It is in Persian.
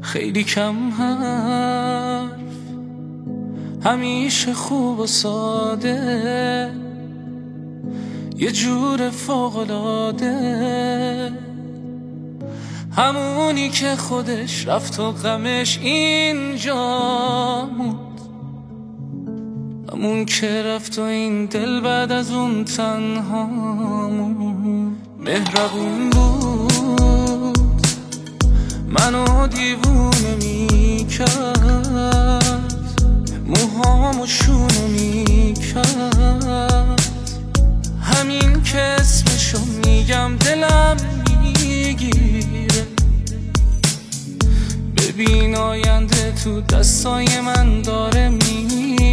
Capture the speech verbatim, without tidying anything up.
خیلی کم حرف، همیشه خوب و ساده، یه جور فوق‌العاده، همونی که خودش رفت و غمش اینجا موند، همون که رفت و این دل بعد از اون تنها موند. مهربون بود، منو دیوونه میکرد، موهامو شونه میکرد، همین که اسمشو میگم دلم میگیره. ببین آینده تو دستای من داره میره.